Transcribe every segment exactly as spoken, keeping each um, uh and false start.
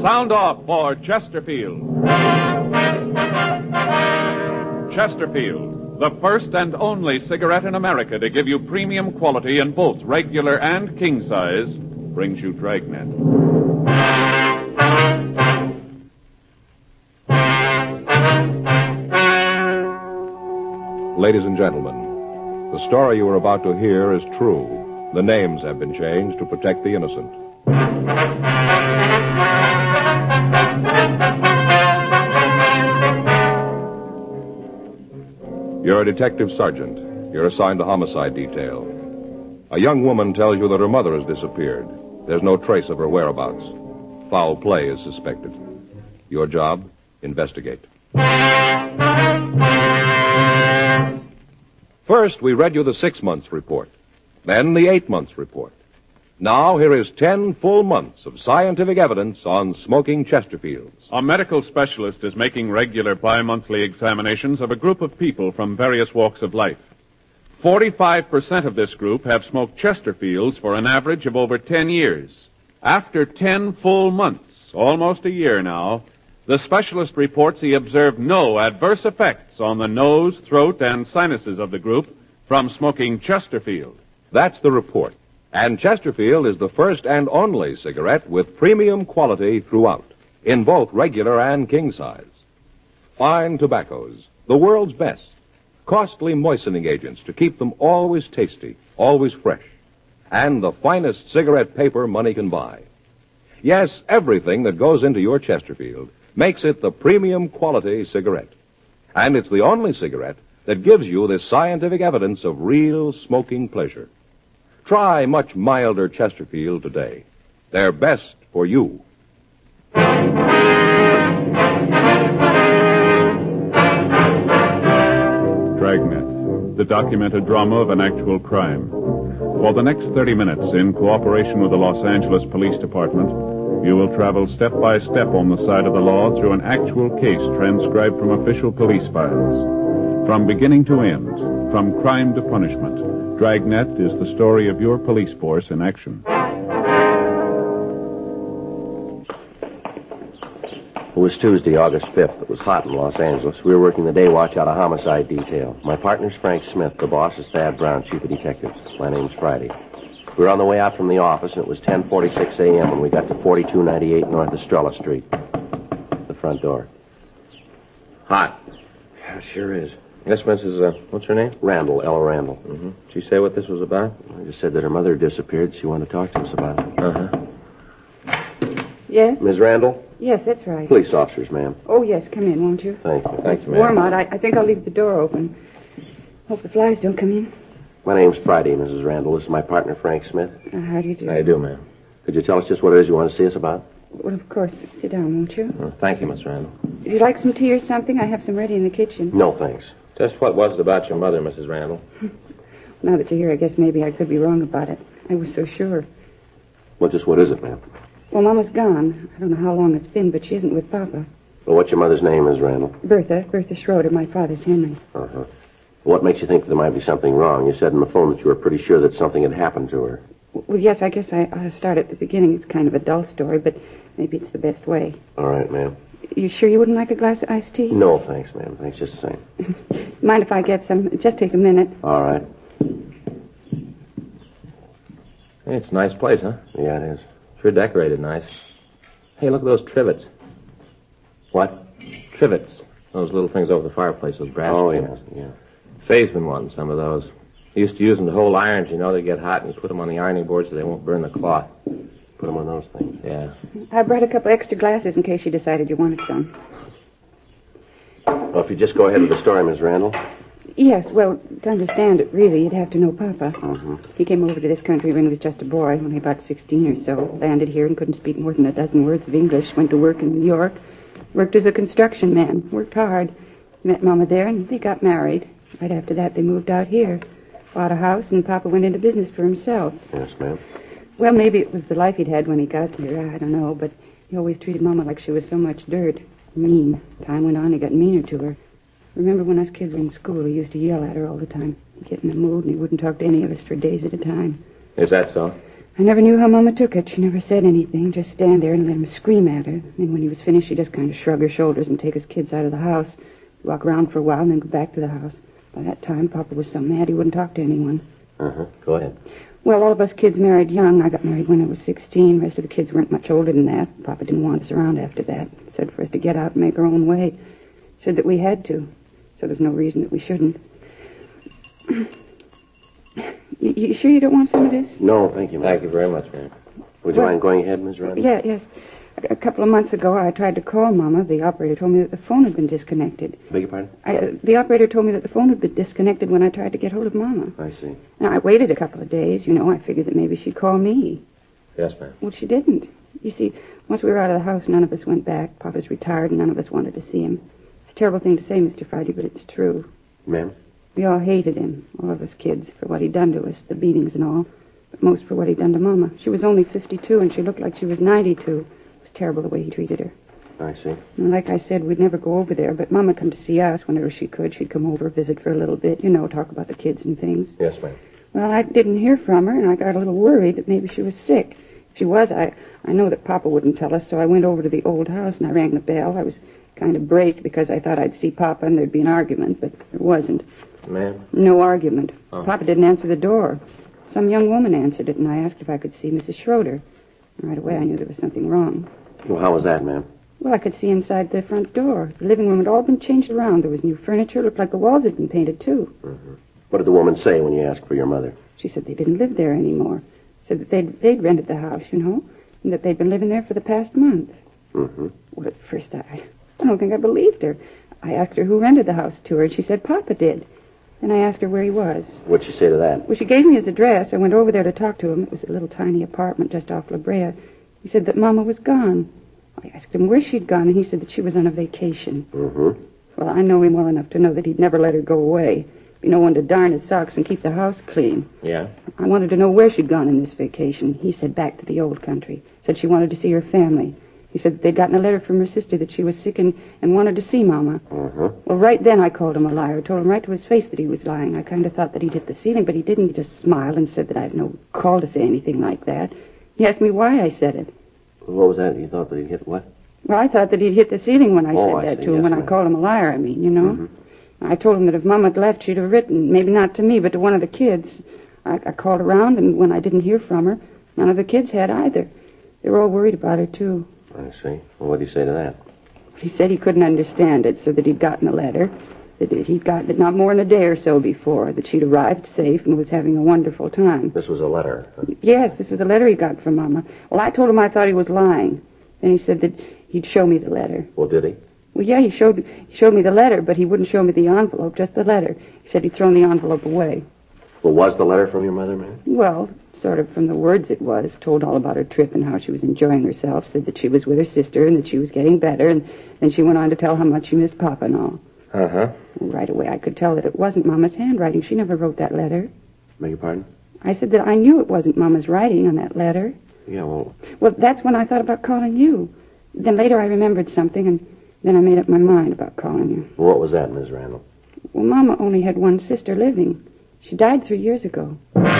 Sound off for Chesterfield. Chesterfield, the first and only cigarette in America to give you premium quality in both regular and king size, brings you Dragnet. Ladies and gentlemen, the story you are about to hear is true. The names have been changed to protect the innocent. You're a detective sergeant. You're assigned to homicide detail. A young woman tells you that her mother has disappeared. There's no trace of her whereabouts. Foul play is suspected. Your job, investigate. First, we read you the six months report. Then the eight months report. Now, here is ten full months of scientific evidence on smoking Chesterfields. A medical specialist is making regular bi-monthly examinations of a group of people from various walks of life. forty-five percent of this group have smoked Chesterfields for an average of over ten years. After ten full months, almost a year now, the specialist reports he observed no adverse effects on the nose, throat, and sinuses of the group from smoking Chesterfield. That's the report. And Chesterfield is the first and only cigarette with premium quality throughout, in both regular and king size. Fine tobaccos, the world's best. Costly moistening agents to keep them always tasty, always fresh. And the finest cigarette paper money can buy. Yes, everything that goes into your Chesterfield makes it the premium quality cigarette. And it's the only cigarette that gives you this scientific evidence of real smoking pleasure. Try much milder Chesterfield today. They're best for you. Dragnet, the documented drama of an actual crime. For the next thirty minutes, in cooperation with the Los Angeles Police Department, you will travel step by step on the side of the law through an actual case transcribed from official police files. From beginning to end, from crime to punishment, Dragnet is the story of your police force in action. It was Tuesday, August fifth. It was hot in Los Angeles. We were working the day watch out of homicide detail. My partner's Frank Smith. The boss is Thad Brown, chief of detectives. My name's Friday. We were on the way out from the office, and it was ten forty-six a.m. when we got to forty-two ninety-eight North Estrella Street. The front door. Hot. Yeah, it sure is. Yes, Missus Uh, what's her name? Randall, Ella Randall. Mm-hmm. Did she say what this was about? I just said that her mother disappeared. She wanted to talk to us about it. Uh-huh. Yes? Miz Randall? Yes, that's right. Police officers, ma'am. Oh, yes, come in, won't you? Thank you. Thanks, It's ma'am. warm out. I, I think I'll leave the door open. Hope the flies don't come in. My name's Friday, Missus Randall. This is my partner, Frank Smith. Uh, how do you do? I do, ma'am. Could you tell us just what it is you want to see us about? Well, of course. Sit down, won't you? Uh, thank you, Miss Randall. Would you like some tea or something? I have some ready in the kitchen. No, thanks. Just what was it about your mother, Missus Randall? Now that you're here, I guess maybe I could be wrong about it. I was so sure. Well, just what is it, ma'am? Well, Mama's gone. I don't know how long it's been, but she isn't with Papa. Well, what's your mother's name, Miz Randall? Bertha. Bertha Schroeder. My father's Henry. Uh-huh. What makes you think there might be something wrong? You said on the phone that you were pretty sure that something had happened to her. Well, yes, I guess I ought to start at the beginning. It's kind of a dull story, but maybe it's the best way. All right, ma'am. You sure you wouldn't like a glass of iced tea? No, thanks, ma'am. Thanks just the same. Mind if I get some? Just take a minute. All right. Hey, it's a nice place, huh? Yeah, it is. Sure decorated nice. Hey, look at those trivets. What? Trivets. Those little things over the fireplace, those brass Oh, things. yeah, yeah. Faye's been wanting some of those. He used to use them to hold irons, you know. They get hot, and you put them on the ironing board so they won't burn the cloth. Put them on those things. Yeah. I brought a couple extra glasses in case you decided you wanted some. Well, if you just go ahead with the story, Miss Randall. Yes, well, to understand it, really, you'd have to know Papa. Mm-hmm. He came over to this country when he was just a boy, only about sixteen or so. Landed here and couldn't speak more than a dozen words of English. Went to work in New York. Worked as a construction man. Worked hard. Met Mama there, and they got married. Right after that, they moved out here. Bought a house, and Papa went into business for himself. Yes, ma'am. Well, maybe it was the life he'd had when he got here. I don't know, but he always treated Mama like she was so much dirt. Mean. Time went on, he got meaner to her. Remember when us kids were in school, he used to yell at her all the time. He'd get in a mood, and he wouldn't talk to any of us for days at a time. Is that so? I never knew how Mama took it. She never said anything, just stand there and let him scream at her. And when he was finished, she'd just kind of shrug her shoulders and take his kids out of the house, walk around for a while, and then go back to the house. By that time, Papa was so mad he wouldn't talk to anyone. Uh-huh. Go ahead. Well, all of us kids married young. I got married when I was sixteen. The rest of the kids weren't much older than that. Papa didn't want us around after that. He said for us to get out and make our own way. He said that we had to. So there's no reason that we shouldn't. You, you sure you don't want some of this? No, thank you, ma'am. Thank you very much, ma'am. Would you Well- mind going ahead, Miss Randall? Yeah, yes. A, a couple of months ago, I tried to call Mama. The operator told me that the phone had been disconnected. Beg your pardon? I, uh, the operator told me that the phone had been disconnected when I tried to get hold of Mama. I see. Now, I waited a couple of days. You know, I figured that maybe she'd call me. Yes, ma'am. Well, she didn't. You see, once we were out of the house, none of us went back. Papa's retired, and none of us wanted to see him. It's a terrible thing to say, Mister Friday, but it's true. Ma'am? We all hated him, all of us kids, for what he'd done to us, the beatings and all. But most for what he'd done to Mama. She was only fifty-two, and she looked like she was ninety-two. It was terrible the way he treated her. I see. And like I said, we'd never go over there, but Mama come to see us whenever she could. She'd come over, visit for a little bit, you know, talk about the kids and things. Yes, ma'am. Well, I didn't hear from her, and I got a little worried that maybe she was sick. If she was, I, I know that Papa wouldn't tell us, so I went over to the old house, and I rang the bell. I was kind of braced because I thought I'd see Papa and there'd be an argument, but there wasn't. Ma'am? No argument. Oh. Papa didn't answer the door. Some young woman answered it, and I asked if I could see Missus Schroeder. Right away, I knew there was something wrong. Well, how was that, ma'am? Well, I could see inside the front door. The living room had all been changed around. There was new furniture. It looked like the walls had been painted, too. Mm-hmm. What did the woman say when you asked for your mother? She said they didn't live there anymore. Said that they'd, they'd rented the house, you know, and that they'd been living there for the past month. Mm-hmm. Well, at first, I, I don't think I believed her. I asked her who rented the house to her, and she said Papa did. Then I asked her where he was. What'd she say to that? Well, she gave me his address. I went over there to talk to him. It was a little tiny apartment just off La Brea. He said that Mama was gone. I asked him where she'd gone, and he said that she was on a vacation. Mm-hmm. Well, I know him well enough to know that he'd never let her go away. Be no one to darn his socks and keep the house clean. Yeah? I wanted to know where she'd gone in this vacation. He said back to the old country. Said she wanted to see her family. He said that they'd gotten a letter from her sister that she was sick and, and wanted to see Mama. Mm-hmm. Well, right then I called him a liar. Told him right to his face that he was lying. I kind of thought that he'd hit the ceiling, but he didn't. He just smiled and said that I had no call to say anything like that. He asked me why I said it. What was that? You thought that he hit what? Well, I thought that he'd hit the ceiling when I Oh, said I that see. to him, Yes, when I ma'am. called him a liar, I mean, you know. Mm-hmm. I told him that if Mama had left, she'd have written, maybe not to me, but to one of the kids. I, I called around, and when I didn't hear from her, none of the kids had either. They were all worried about her, too. I see. Well, what did he say to that? He said he couldn't understand it, so that he'd gotten a letter, that he'd gotten it not more than a day or so before, that she'd arrived safe and was having a wonderful time. This was a letter. Huh? Yes, this was a letter he got from Mama. Well, I told him I thought he was lying. Then he said that he'd show me the letter. Well, did he? Well, yeah, he showed he showed me the letter, but he wouldn't show me the envelope, just the letter. He said he'd thrown the envelope away. Well, was the letter from your mother, ma'am? Well, sort of from the words it was. Told all about her trip and how she was enjoying herself. Said that she was with her sister and that she was getting better. And then she went on to tell how much she missed Papa and all. Uh-huh. Well, right away, I could tell that it wasn't Mama's handwriting. She never wrote that letter. Beg your pardon? I said that I knew it wasn't Mama's writing on that letter. Yeah, well, Well, that's when I thought about calling you. Then later I remembered something, and then I made up my mind about calling you. what was that, Miss Randall? Well, Mama only had one sister living. She died three years ago.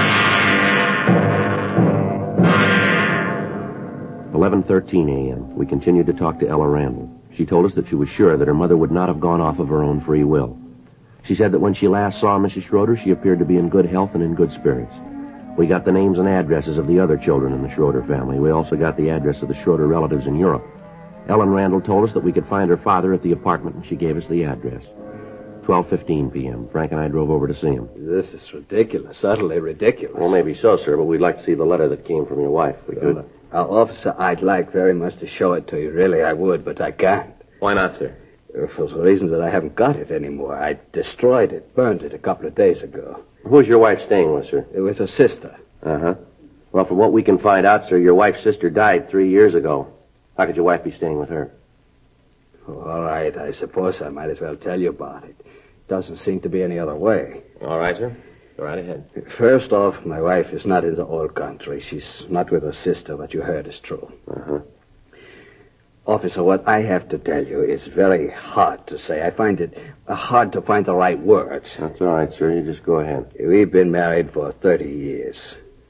eleven thirteen a.m. We continued to talk to Ella Randall. She told us that she was sure that her mother would not have gone off of her own free will. She said that when she last saw Missus Schroeder, she appeared to be in good health and in good spirits. We got the names and addresses of the other children in the Schroeder family. We also got the address of the Schroeder relatives in Europe. Ellen Randall told us that we could find her father at the apartment, and she gave us the address. twelve fifteen p.m. Frank and I drove over to see him. This is ridiculous, utterly ridiculous. Well, maybe so, sir, but we'd like to see the letter that came from your wife. We could. Uh, officer, I'd like very much to show it to you. Really, I would, but I can't. Why not, sir? Uh, For the reasons that I haven't got it anymore. I destroyed it, burned it a couple of days ago. Who's your wife staying with, sir? It was her sister. Uh-huh. Well, from what we can find out, sir, your wife's sister died three years ago. How could your wife be staying with her? Oh, all right, I suppose I might as well tell you about it. Doesn't seem to be any other way. All right, sir. Go right ahead. First off, my wife is not in the old country. She's not with her sister. What you heard is true. Uh-huh. Officer, what I have to tell you is very hard to say. I find it uh, hard to find the right words. That's all right, sir. You just go ahead. We've been married for thirty years.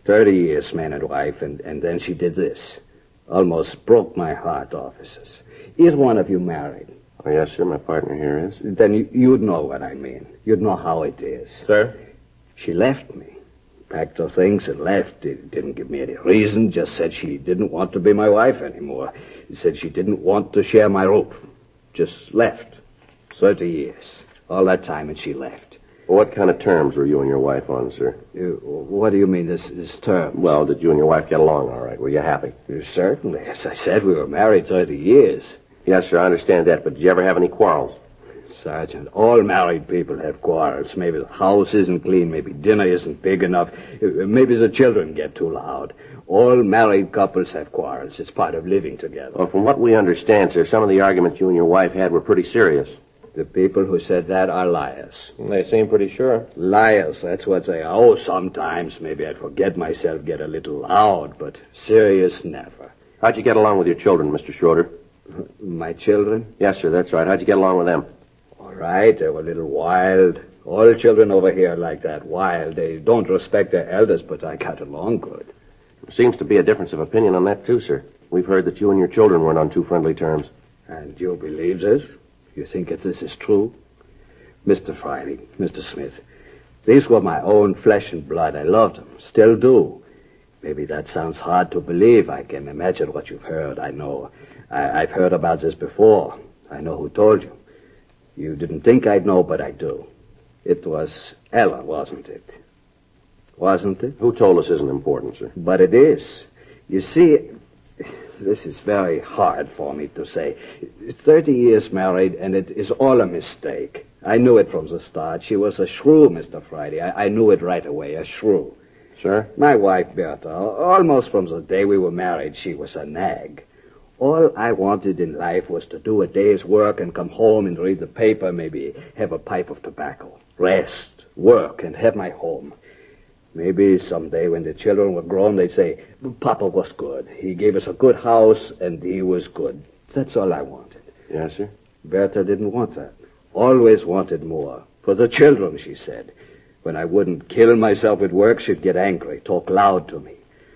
Thirty years, man and wife, and, and then she did this. Almost broke my heart, officers. Is one of you married? Oh, yes, sir. My partner here is. Then you, you'd know what I mean. You'd know how it is. Sir? She left me. Packed her things and left. It didn't give me any reason. Just said she didn't want to be my wife anymore. Said she didn't want to share my roof. Just left. Thirty years. All that time, and she left. What kind of terms were you and your wife on, sir? You, what do you mean, this, this term? Well, did you and your wife get along all right? Were you happy? Certainly. As I said, we were married thirty years. Yes, sir, I understand that, but did you ever have any quarrels? Sergeant, all married people have quarrels. Maybe the house isn't clean, maybe dinner isn't big enough, maybe the children get too loud. All married couples have quarrels. It's part of living together. Well, from what we understand, sir, some of the arguments you and your wife had were pretty serious. The people who said that are liars. They seem pretty sure. Liars, that's what they are. Oh, sometimes maybe I'd forget myself, get a little loud, but serious, never. How'd you get along with your children, Mister Schroeder? My children? Yes, sir, that's right. How'd you get along with them? All right, they were a little wild. All children over here are like that, wild. They don't respect their elders, but I got along good. There seems to be a difference of opinion on that, too, sir. We've heard that you and your children weren't on too friendly terms. And you believe this? You think that this is true? Mister Friday, Mister Smith, these were my own flesh and blood. I loved them, still do. Maybe that sounds hard to believe. I can imagine what you've heard. I know. I, I've heard about this before. I know who told you. You didn't think I'd know, but I do. It was Ella, wasn't it? Wasn't it? Who told us isn't important, sir? But it is. You see, this is very hard for me to say. Thirty years married, and it is all a mistake. I knew it from the start. She was a shrew, Mister Friday. I, I knew it right away, a shrew. Sir? My wife, Bertha, almost from the day we were married, she was a nag. All I wanted in life was to do a day's work and come home and read the paper, maybe have a pipe of tobacco, rest, work, and have my home. Maybe someday when the children were grown, they'd say, Papa was good. He gave us a good house, and he was good. That's all I wanted. Yes, sir? Bertha didn't want that. Always wanted more. For the children, she said. When I wouldn't kill myself at work, she'd get angry, talk loud to me.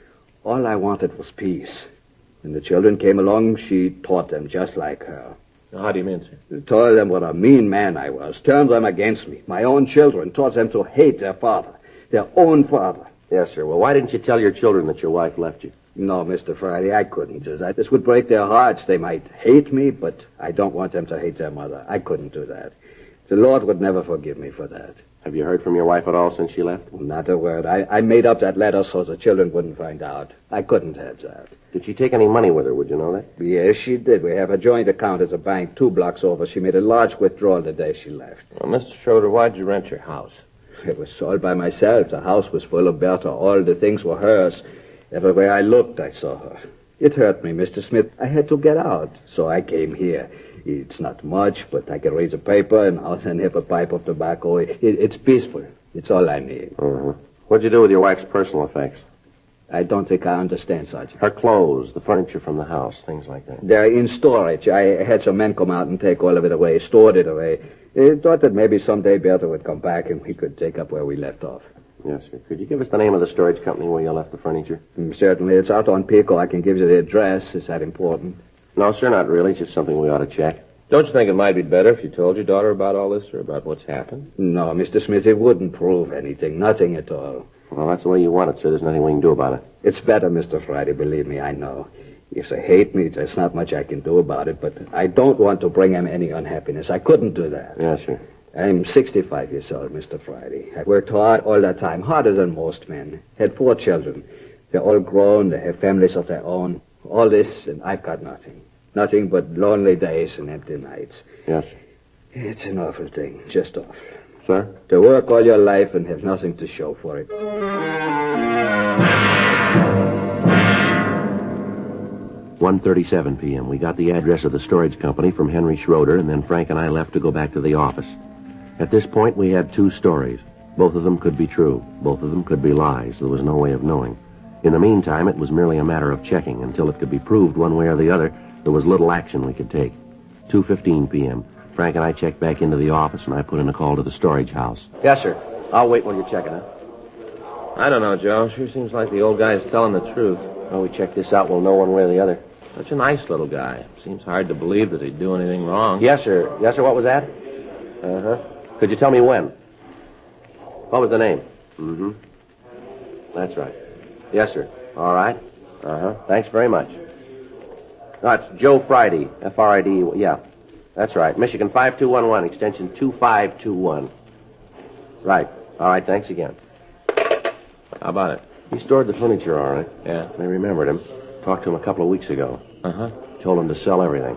All I wanted was peace. When the children came along, she taught them just like her. How do you mean, sir? Told them what a mean man I was, turned them against me. My own children, taught them to hate their father, their own father. Yes, sir. Well, why didn't you tell your children that your wife left you? No, Mister Friday, I couldn't do that. This would break their hearts. They might hate me, but I don't want them to hate their mother. I couldn't do that. The Lord would never forgive me for that. Have you heard from your wife at all since she left? Not a word. I, I made up that letter so the children wouldn't find out. I couldn't have that. Did she take any money with her, would you know that? Yes, she did. We have a joint account at a bank two blocks over. She made a large withdrawal the day she left. Well, Mister Schroeder, why'd you rent your house? It was sold by myself. The house was full of Bertha. All the things were hers. Everywhere I looked, I saw her. It hurt me, Mister Smith. I had to get out, so I came here. It's not much, but I can read the paper and I'll then have a pipe of tobacco. It, it's peaceful. It's all I need. Uh-huh. What'd you do with your wife's personal effects? I don't think I understand, Sergeant. Her clothes, the furniture from the house, things like that. They're in storage. I had some men come out and take all of it away, stored it away. I thought that maybe someday Bertha would come back and we could take up where we left off. Yes, sir. Could you give us the name of the storage company where you left the furniture? Mm, certainly. It's out on Pico. I can give you the address. Is that important? No, sir, not really. It's just something we ought to check. Don't you think it might be better if you told your daughter about all this or about what's happened? No, Mister Smith, it wouldn't prove anything. Nothing at all. Well, that's the way you want it, sir. There's nothing we can do about it. It's better, Mister Friday. Believe me, I know. If they hate me, there's not much I can do about it, but I don't want to bring them any unhappiness. I couldn't do that. Yes, sir. I'm sixty-five years old, Mister Friday. I worked hard all that time, harder than most men. Had four children. They're all grown. They have families of their own. All this, and I've got nothing. Nothing but lonely days and empty nights. Yes. It's an awful thing, just awful. Sir? To work all your life and have nothing to show for it. one thirty-seven p.m. We got the address of the storage company from Henry Schroeder, and then Frank and I left to go back to the office. At this point, we had two stories. Both of them could be true. Both of them could be lies. There was no way of knowing. In the meantime, it was merely a matter of checking. Until it could be proved one way or the other, there was little action we could take. two fifteen p.m. Frank and I checked back into the office, and I put in a call to the storage house. Yes, sir. I'll wait while you're checking, huh? I don't know, Joe. Sure seems like the old guy's telling the truth. Well, we check this out. We'll know one way or the other. Such a nice little guy. Seems hard to believe that he'd do anything wrong. Yes, sir. Yes, sir. What was that? Uh-huh. Could you tell me when? What was the name? Mm-hmm. That's right. Yes, sir. All right. Uh-huh. Thanks very much. No, it's Joe Friday. F R I D E. Yeah. That's right. Michigan five two one one, extension two five two one. Right. All right. Thanks again. How about it? He stored the furniture, all right. Yeah. They remembered him. Talked to him a couple of weeks ago. Uh-huh. Told him to sell everything.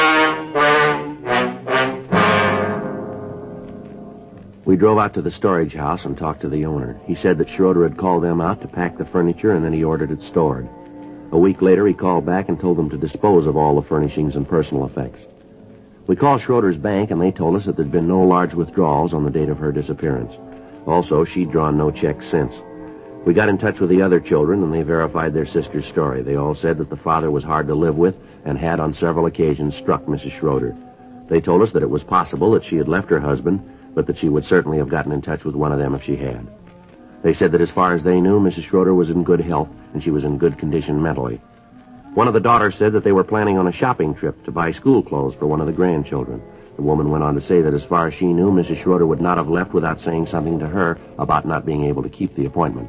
We drove out to the storage house and talked to the owner. He said that Schroeder had called them out to pack the furniture, and then he ordered it stored. A week later, he called back and told them to dispose of all the furnishings and personal effects. We called Schroeder's bank, and they told us that there'd been no large withdrawals on the date of her disappearance. Also, she'd drawn no checks since. We got in touch with the other children, and they verified their sister's story. They all said that the father was hard to live with and had on several occasions struck Missus Schroeder. They told us that it was possible that she had left her husband, but that she would certainly have gotten in touch with one of them if she had. They said that as far as they knew, Missus Schroeder was in good health, and she was in good condition mentally. One of the daughters said that they were planning on a shopping trip to buy school clothes for one of the grandchildren. The woman went on to say that as far as she knew, Missus Schroeder would not have left without saying something to her about not being able to keep the appointment.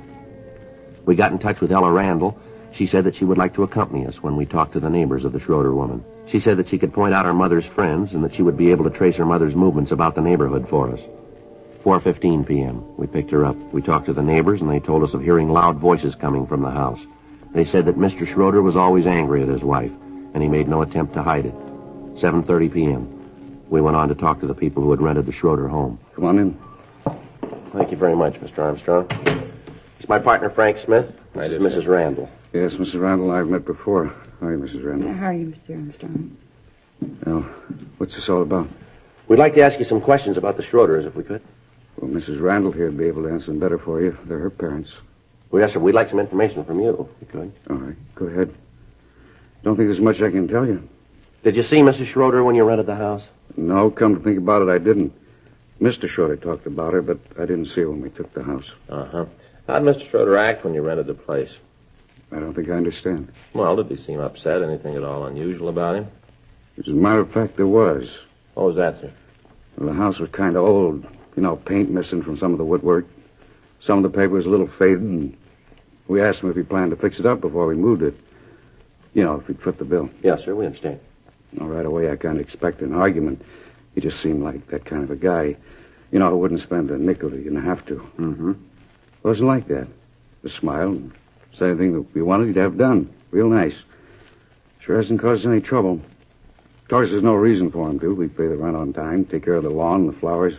We got in touch with Ella Randall. She said that she would like to accompany us when we talked to the neighbors of the Schroeder woman. She said that she could point out her mother's friends and that she would be able to trace her mother's movements about the neighborhood for us. four fifteen p.m. We picked her up. We talked to the neighbors, and they told us of hearing loud voices coming from the house. They said that Mister Schroeder was always angry at his wife, and he made no attempt to hide it. seven thirty p.m. We went on to talk to the people who had rented the Schroeder home. Come on in. Thank you very much, Mister Armstrong. It's my partner, Frank Smith. This is Missus Randall. Yes, Missus Randall, I've met before. How are you, Missus Randall? How are you, Mister Armstrong? Well, what's this all about? We'd like to ask you some questions about the Schroeders, if we could. Well, Missus Randall here would be able to answer them better for you. They're her parents. Well, yes, sir. We'd like some information from you, if we could. All right, go ahead. Don't think there's much I can tell you. Did you see Missus Schroeder when you rented the house? No, come to think about it, I didn't. Mister Schroeder talked about her, but I didn't see her when we took the house. Uh-huh. How'd Mister Schroeder act when you rented the place? I don't think I understand. Well, did he seem upset? Anything at all unusual about him? As a matter of fact, there was. What was that, sir? Well, the house was kind of old. You know, paint missing from some of the woodwork. Some of the paper was a little faded, and we asked him if he planned to fix it up before we moved it. You know, if he'd foot the bill. Yes, sir. We understand. Well, right away, I kind of expected an argument. He just seemed like that kind of a guy. You know, who wouldn't spend a nickel he didn't have to. Mm-hmm. Wasn't like that. Just smiled and said anything that we wanted he'd have done. Real nice. Sure hasn't caused any trouble. Of course, there's no reason for him to. We pay the rent on time, take care of the lawn and the flowers.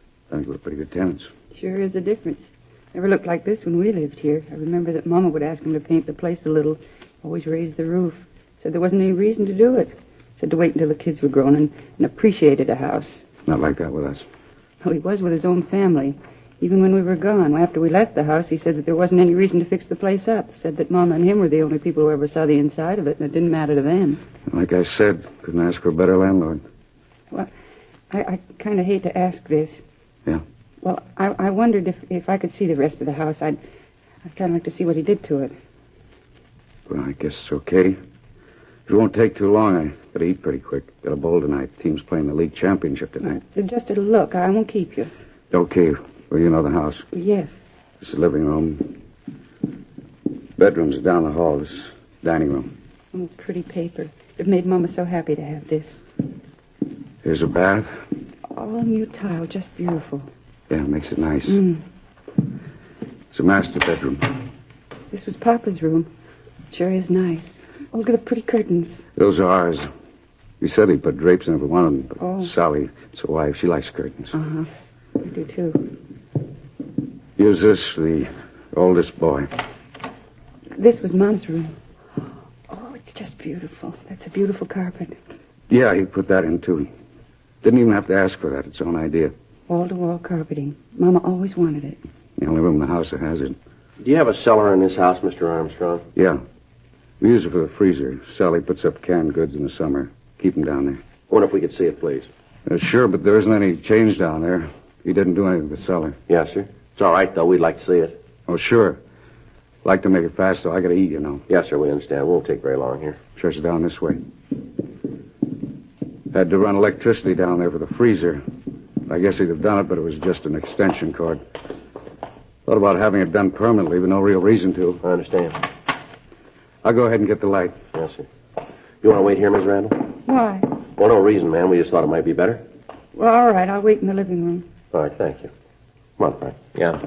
I think we're pretty good tenants. Sure is a difference. Never looked like this when we lived here. I remember that Mama would ask him to paint the place a little. Always raise the roof. Said there wasn't any reason to do it. Said to wait until the kids were grown and, and appreciated a house. Not like that with us. Well, he was with his own family. Even when we were gone, after we left the house, he said that there wasn't any reason to fix the place up. Said that Mama and him were the only people who ever saw the inside of it, and it didn't matter to them. Like I said, couldn't ask for a better landlord. Well, I, I kind of hate to ask this. Yeah? Well, I, I wondered if, if I could see the rest of the house. I'd, I'd kind of like to see what he did to it. Well, I guess it's okay. It won't take too long. I gotta eat pretty quick. Got a bowl tonight. Team's playing the league championship tonight. Just a look. I won't keep you. Okay. Well, you know the house. Yes. This is the living room. Bedroom's down the hall. This is dining room. Oh, pretty paper. It made Mama so happy to have this. Here's a bath. All new tile. Just beautiful. Yeah, it makes it nice. Mm. It's a master bedroom. This was Papa's room. Sure is nice. Oh, look at the pretty curtains. Those are ours. He said he put drapes in every one of them, but Oh. Sally, it's a wife. She likes curtains. Uh-huh. I do, too. Use this for the oldest boy. This was Mom's room. Oh, it's just beautiful. That's a beautiful carpet. Yeah, he put that in, too. Didn't even have to ask for that. It's his own idea. Wall-to-wall carpeting. Mama always wanted it. The only room in the house that has it. Do you have a cellar in this house, Mister Armstrong? Yeah. We use it for the freezer. Sally puts up canned goods in the summer. Keep them down there. Wonder if we could see it, please. Uh, sure, but there isn't any change down there. He didn't do anything with the cellar. Yes, sir. It's all right, though. We'd like to see it. Oh, sure. Like to make it fast, so I gotta eat, you know. Yes, sir, we understand. It won't take very long here. Stretch it down this way. Had to run electricity down there for the freezer. I guess he'd have done it, but it was just an extension cord. Thought about having it done permanently, but no real reason to. I understand. I'll go ahead and get the light. Yes, sir. You want to wait here, Miss Randall? Why? Well, no reason, ma'am. We just thought it might be better. Well, all right. I'll wait in the living room. All right, thank you. Come on, Frank. Yeah.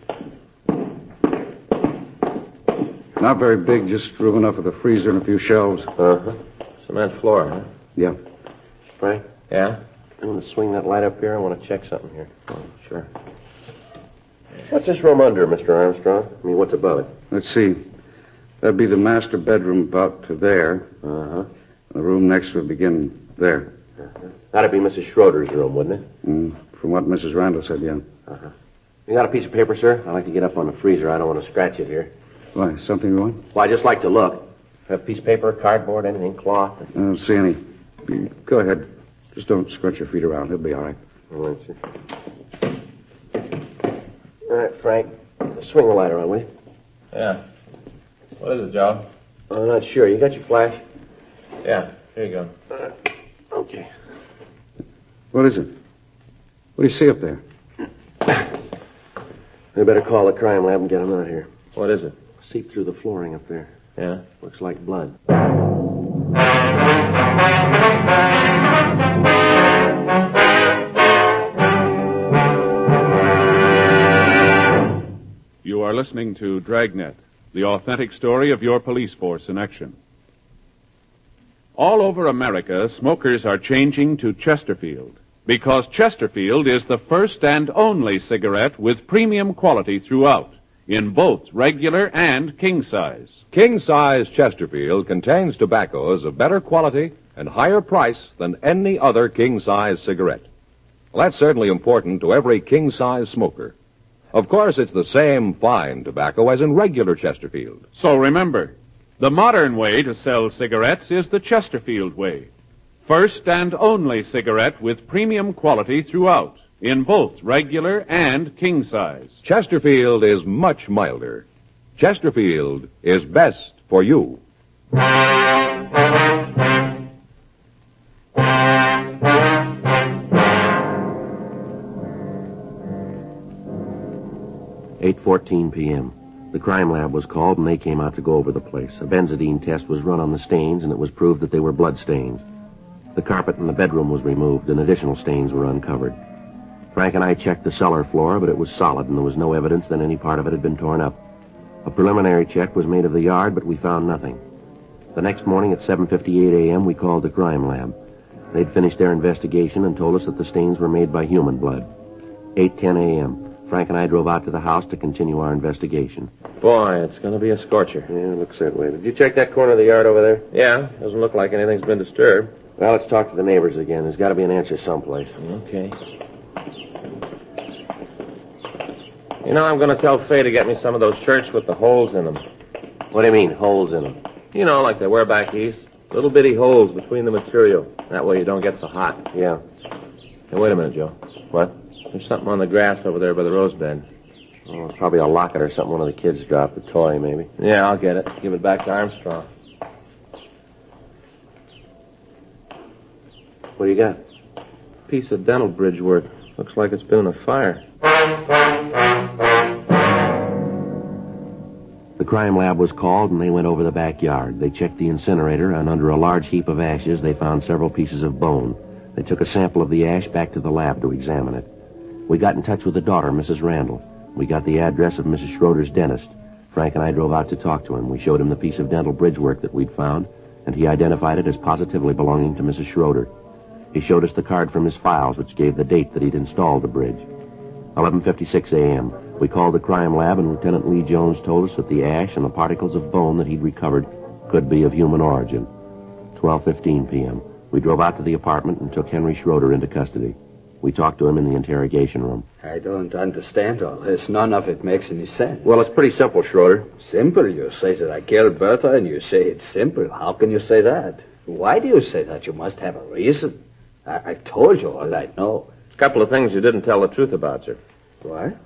Not very big, just room enough for the freezer and a few shelves. Uh-huh. Cement floor, huh? Yeah. Frank, Yeah? you want to swing that light up here? I want to check something here. Oh, sure. What's this room under, Mister Armstrong? I mean, what's above it? Let's see. That'd be the master bedroom about to there. Uh-huh. The room next would begin there. Uh-huh. That'd be Missus Schroeder's room, wouldn't it? Mm, from what Missus Randall said, yeah. Uh-huh. You got a piece of paper, sir? I'd like to get up on the freezer. I don't want to scratch it here. Why, something you want? Well, I just like to look. Have a piece of paper, cardboard, anything, cloth? I don't see any. Go ahead. Just don't scrunch your feet around. He'll be all right. All right, sir. All right, Frank. Swing the light around, will you? Yeah. What is it, Joe? I'm not sure. You got your flash? Yeah, here you go. All right. Okay. What is it? What do you see up there? We better call the crime lab and get them out here. What is it? See through the flooring up there. Yeah? Looks like blood. You are listening to Dragnet, the authentic story of your police force in action. All over America, smokers are changing to Chesterfield because Chesterfield is the first and only cigarette with premium quality throughout, in both regular and king size. King size Chesterfield contains tobaccos of better quality and higher price than any other king size cigarette. Well, that's certainly important to every king size smoker. Of course, it's the same fine tobacco as in regular Chesterfield. So remember, the modern way to sell cigarettes is the Chesterfield way. First and only cigarette with premium quality throughout, in both regular and king size. Chesterfield is much milder. Chesterfield is best for you. eight fourteen p.m. The crime lab was called, and they came out to go over the place. A benzodine test was run on the stains, and it was proved that they were blood stains. The carpet in the bedroom was removed, and additional stains were uncovered. Frank and I checked the cellar floor, but it was solid, and there was no evidence that any part of it had been torn up. A preliminary check was made of the yard, but we found nothing. The next morning at seven fifty-eight a.m., we called the crime lab. They'd finished their investigation and told us that the stains were made by human blood. eight ten a.m., Frank and I drove out to the house to continue our investigation. Boy, it's going to be a scorcher. Yeah, it looks that way. Did you check that corner of the yard over there? Yeah, doesn't look like anything's been disturbed. Well, let's talk to the neighbors again. There's got to be an answer someplace. Okay. You know, I'm going to tell Faye to get me some of those shirts with the holes in them. What do you mean, holes in them? You know, like they wear back east. Little bitty holes between the material. That way you don't get so hot. Yeah. Hey, wait a minute, Joe. What? There's something on the grass over there by the rose bed. Oh, it's probably a locket or something one of the kids dropped. A toy, maybe. Yeah, I'll get it. Give it back to Armstrong. What do you got? Piece of dental bridge work. Looks like it's been in a fire. The crime lab was called, and they went over the backyard. They checked the incinerator, and under a large heap of ashes, they found several pieces of bone. They took a sample of the ash back to the lab to examine it. We got in touch with the daughter, Missus Randall. We got the address of Missus Schroeder's dentist. Frank and I drove out to talk to him. We showed him the piece of dental bridge work that we'd found, and he identified it as positively belonging to Missus Schroeder. He showed us the card from his files, which gave the date that he'd installed the bridge. eleven fifty-six a.m. We called the crime lab, and Lieutenant Lee Jones told us that the ash and the particles of bone that he'd recovered could be of human origin. twelve fifteen p.m. We drove out to the apartment and took Henry Schroeder into custody. We talked to him in the interrogation room. I don't understand all this. None of it makes any sense. Well, it's pretty simple, Schroeder. Simple? You say that I killed Bertha, and you say it's simple. How can you say that? Why do you say that? You must have a reason. I, I told you all I know. A couple of things you didn't tell the truth about, sir. What?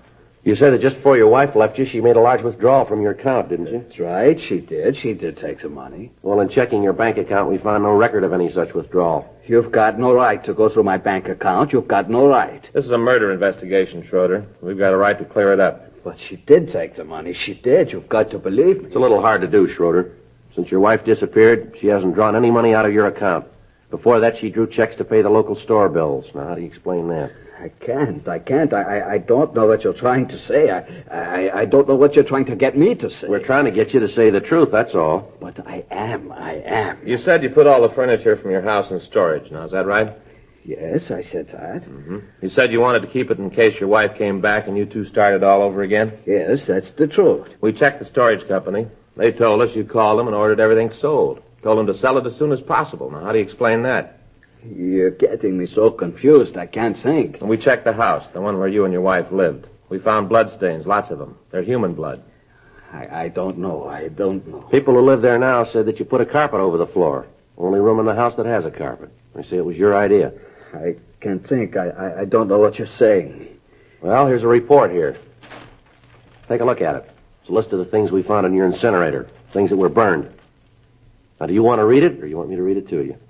You said that just before your wife left you, she made a large withdrawal from your account, didn't you? That's right, she did. She did take some money. Well, in checking your bank account, we found no record of any such withdrawal. You've got no right to go through my bank account. You've got no right. This is a murder investigation, Schroeder. We've got a right to clear it up. But she did take the money. She did. You've got to believe me. It's a little hard to do, Schroeder. Since your wife disappeared, she hasn't drawn any money out of your account. Before that, she drew checks to pay the local store bills. Now, how do you explain that? I can't. I can't. I, I, I don't know what you're trying to say. I, I I don't know what you're trying to get me to say. We're trying to get you to say the truth, that's all. But I am. I am. You said you put all the furniture from your house in storage. Now, is that right? Yes, I said that. Mm-hmm. You said you wanted to keep it in case your wife came back and you two started all over again? Yes, that's the truth. We checked the storage company. They told us you called them and ordered everything sold. Told them to sell it as soon as possible. Now, how do you explain that? You're getting me so confused, I can't think. And we checked the house, the one where you and your wife lived. We found bloodstains, lots of them. They're human blood. I, I don't know. I don't know. People who live there now said that you put a carpet over the floor. Only room in the house that has a carpet. They say it was your idea. I can't think. I, I, I don't know what you're saying. Well, here's a report here. Take a look at it. It's a list of the things we found in your incinerator. Things that were burned. Now, do you want to read it, or you want me to read it to you?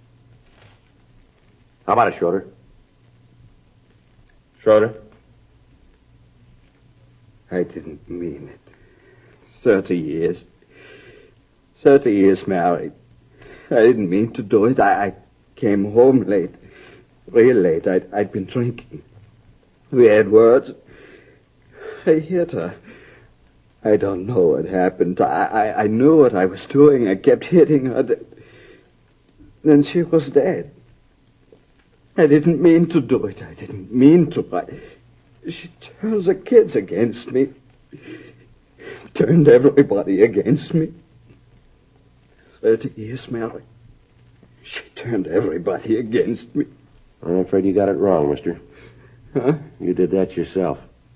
How about it, Schroeder? Schroeder? I didn't mean it. Thirty years. Thirty years married. I didn't mean to do it. I, I came home late. Real late. I'd, I'd been drinking. We had words. I hit her. I don't know what happened. I, I, I knew what I was doing. I kept hitting her. Then she was dead. I didn't mean to do it. I didn't mean to. I, she turned the kids against me. Turned everybody against me. Thirty years married. She turned everybody against me. I'm afraid you got it wrong, mister. Huh? You did that yourself.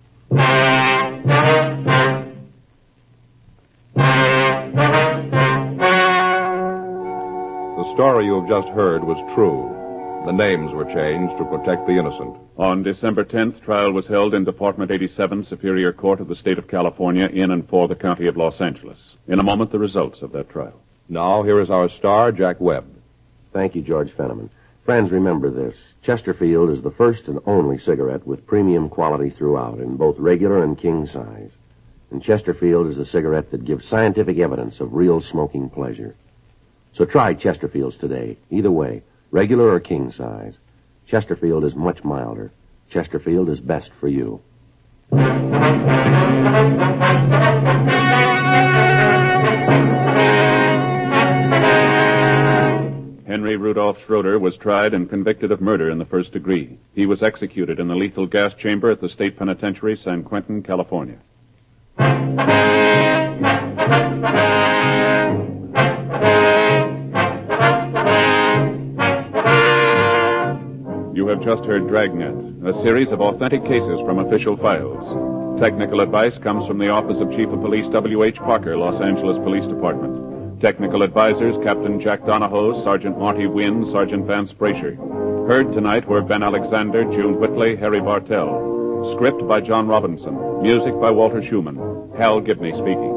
The story you have just heard was true. The names were changed to protect the innocent. On December tenth, trial was held in Department eighty-seven, Superior Court of the State of California, in and for the County of Los Angeles. In a moment, the results of that trial. Now, here is our star, Jack Webb. Thank you, George Fenneman. Friends, remember this. Chesterfield is the first and only cigarette with premium quality throughout in both regular and king size. And Chesterfield is the cigarette that gives scientific evidence of real smoking pleasure. So try Chesterfields today. Either way, regular or king size. Chesterfield is much milder. Chesterfield is best for you. Henry Rudolph Schroeder was tried and convicted of murder in the first degree. He was executed in the lethal gas chamber at the State Penitentiary, San Quentin, California. You have just heard Dragnet, a series of authentic cases from official files. Technical advice comes from the Office of Chief of Police W H Parker, Los Angeles Police Department. Technical advisors, Captain Jack Donahoe, Sergeant Marty Wynn, Sergeant Vance Brasher. Heard tonight were Ben Alexander, June Whitley, Harry Bartell. Script by John Robinson. Music by Walter Schumann. Hal Gibney speaking.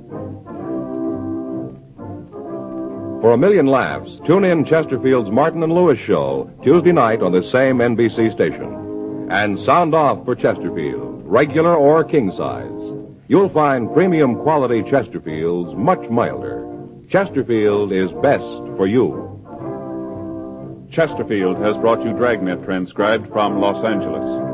For a million laughs, tune in Chesterfield's Martin and Lewis show Tuesday night on this same N B C station. And sound off for Chesterfield, regular or king size. You'll find premium quality Chesterfields much milder. Chesterfield is best for you. Chesterfield has brought you Dragnet transcribed from Los Angeles.